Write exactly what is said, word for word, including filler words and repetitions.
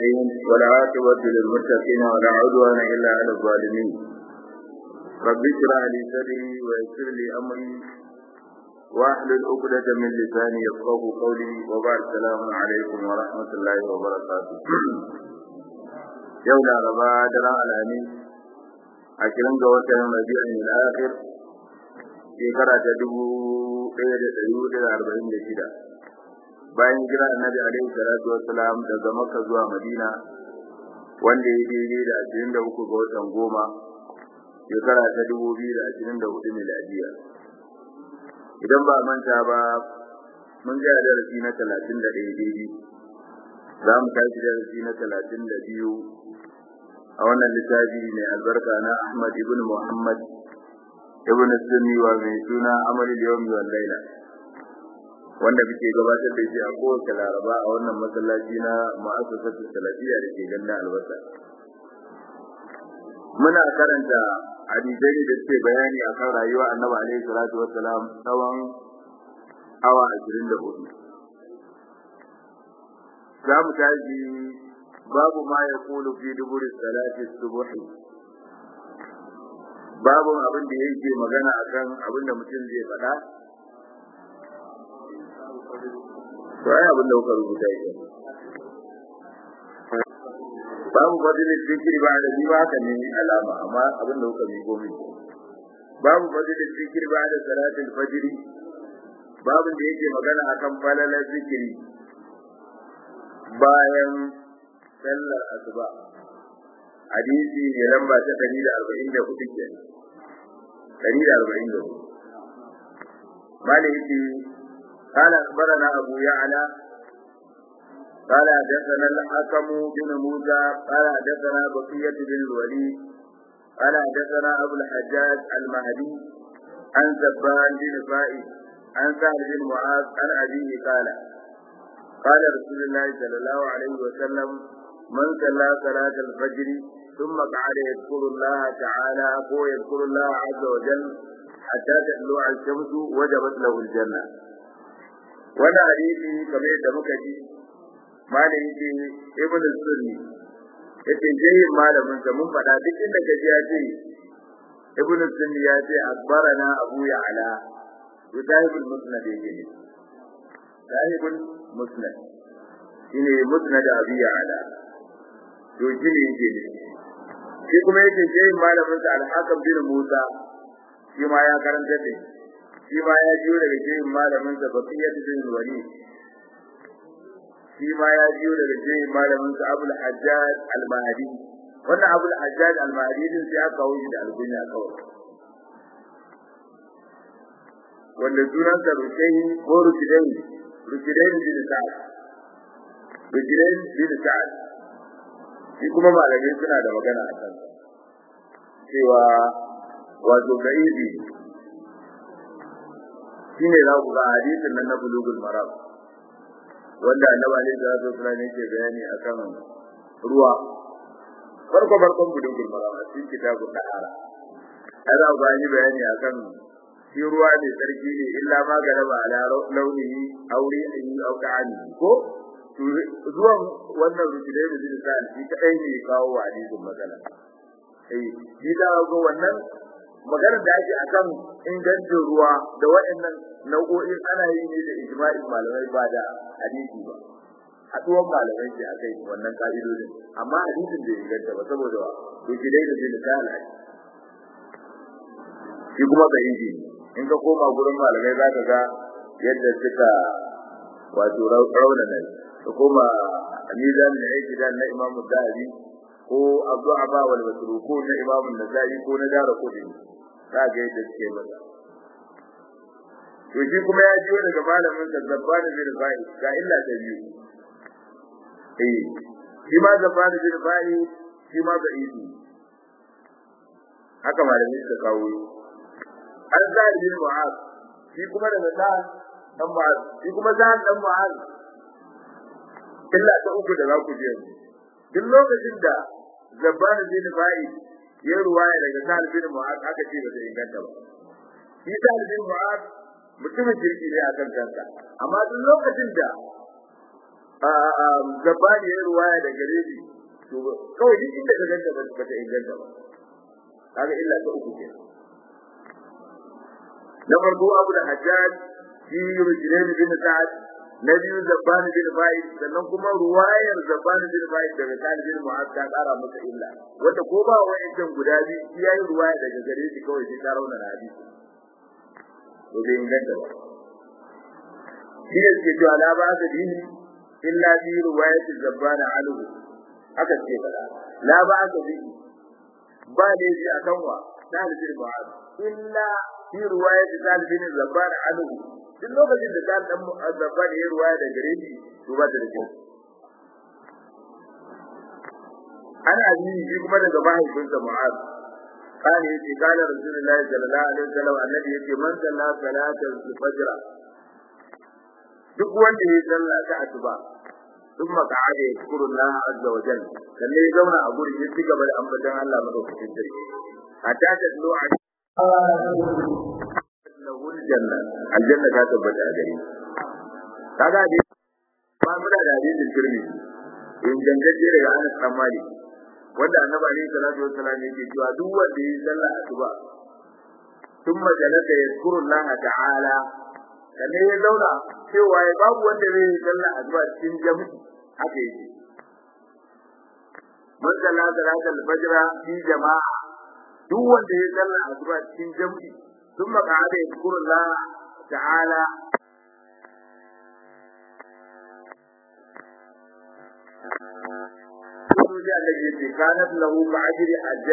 الرحيم والعاقبة للمتقين ولا عدوان إلا على الظالمين رب اشرح لي صدري ويسر لي أمري واحلل عقدة من لساني يفقهوا قولي وبعد السلام عليكم ورحمة الله وبركاته يوم الأربعاء درى الأمين عشرين جوات ربيع الآخر في قرأة دبو ɗaya da ɗari hudu da arba'in da shida bayan hijira annabi alaihi salatu wassalam daga Makka zuwa Madina wanda ya daidai da ashirin da uku ga watan goma shekara ta dubu biyu da ashirin da hudu miladiya. Idan ba manta ba mun ga darasi na talatin da ɗaya daidai, za mu tashi darasi na talatin da biyu a wannan littafi mai albarka na Ahmad ibn Muhammad ibn Sunni wa mai suna Amalul Yawmi wal Laila, wanda muke gabatar da shi a kowace Laraba a wannan masallaci na Mu'assasatu Salafiyya da ke Ganda Albasa. Muna karanta hadisai da suke bayani akan rayuwar Annabi alaihi salatu wassalam tsawon awa ashirin da hudu. Za mu tashi babu ma yaqulu fi duburi salati subhi, babu abin da yake magana akan abin da mutum zai faɗa. Sai abin da kuka rubuta yake babu fadilin zikiri ba da ba haka ne alama, amma abin da kuka miƙo min babu fadilin zikiri ba da salatul fajr, babu da yake magana akan falalar zikiri bayan sallar asuba. hadisi ne lamba ta ɗari da arba'in da hudu ke ɗari da arba'in da hudu. maliki قال أخبرنا أبو يعلى قال حدثنا الحكم بن موسى قال حدثنا بقية بن الوليد قال حدثنا أبو الحجاج المهدي عن زبان بن فائد عن سهل بن معاذ عن أبيه قال قال رسول الله صلى الله عليه وسلم من صلى صلاة الفجر ثم قعد يذكر الله تعالى هو يذكر الله عز وجل حتى تطلع الشمس وجبت له الجنة. وانا حديثي كما يدى مكتي مالي يجي ابن السني يجي جيه مالا من سمون فلا ذكر لك جياتي ابن السني ياتي أخبرنا أبو يعلى وصاحب المسند يجي صاحب المسند إنه مسند أبي يعلى يجي يجي shi kuma yake shehin malamin sa al-Hakam bin Musa shi ma ya karanta da shi ma ya jiyo daga shehin malamin sa Baqiyat bin Walid, shi ma ya jiyo daga shehin malamin sa Abul Hajjaj al-Mahdi. wannan Abul Hajjaj al-Mahdi din sai aka kawo shi da alkunya kawai, wanda sunan sa Rushayhi ko Rushidain Rushidain bin Sa'ad Rushidain bin Sa'ad shi kuma malamai suna da magana a kan cewa wato gaibi shine za ku ga hadisin nan na bulugul maram wanda annabi alaihi salatu wasallam yake bayani akan ruwa. farko farkon bulugul maram a cikin kitabun tahara ana bayani bayani akan shi ruwa ne sarki ne illa ma galaba ala launihi auri ayi au ta'ani ko zuwan wannan rukudai da zai sa shi kadai ne kawo wa hadisin magana. eh shi da ga wannan magana da ake akan ingancin ruwa da waɗannan nau'o'in ana yi ne da ijma'in malamai ba da hadisi ba, haduwan malamai ce akai wannan ka'idodin, amma hadisin bai inganta ba saboda rukudai da zai sa shi kuma bai yi. in ka koma gurin malamai za ka ga yadda suka wato rauna ne, da kuma mizan da yake da na Imam Zahabi ko Abu Aba wal Masruq ko na Imam Nasa'i ko na Daraqutni, ka ga yadda suke masa. to shi kuma ya jiyo daga malamin sa Zabban bin Fa'id ga illa ta biyu. eh shi ma Zabban bin Fa'id shi ma da idi haka malamin suka kawo. an Sa'id bin Mu'adh shi kuma daga Sa'id dan Mu'adh shi kuma Sa'id dan Mu'adh illa ta uku da za ku je duk lokacin da Zabban bin Fa'id ya ruwaya daga Sa'id bin Mu'adh aka ce ba zai inganta ba. shi Sa'id bin Mu'adh mutumin kirki ne a kan kansa, amma duk lokacin da a a zabani ya ruwaya da gare shi to kawai duk inda ka ganta ba ta inganta ba kaga illa ta uku ke na farko Abu da Hajjaj shi Rujulain bin Sa'ad na biyu Zabban bin Ba'id sannan kuma ruwayar Zabban bin Ba'id daga Khalid bin Mu'adh ta kara masa illa wanda ko ba wa'annan guda biyu shi yayi ruwaya daga gare shi kawai sai ka rauna da hadisi to bai inganta ba shi ne ke cewa la ba da dini illa bi ruwayat Zabban anhu haka ce ba la ba da dini ba ne shi akan wa Khalid bin Mu'adh illa bi ruwayat Khalid bin Zabban anhu duk lokacin da ta dan Zabban ya ruwaya da gare shi to ba da kyau ana yi shi kuma daga mahaifinsa Mu'adh kana yace kana Rasulullahi sallallahu alaihi wasallam annabi yace man salla salatal fajr duk wanda ya salla ta asuba thumma qa'ada yashkuru Allah azza wa jalla kalle ya zauna a gurin ya cigaba da ambaton Allah madaukakin sarki hatta ta dalo a lahu aljanna aljanna ta tabbata a gare kaga dai ba mu da hadisin Tirmidhi in dangaje daga Anas bin Malik wanda Annabi alaihi salatu wassalam yake cewa duk wanda ya salla asuba thumma jalasa yashkuru Allah ta'ala kalle ya zauna cewa babu wanda zai yi salla asuba cikin jami'i haka yake man salla salatul fajr fi jama'a duk wanda ya salla asuba cikin jami'i ثم قعد يذكر الله تعالى كانت له معجر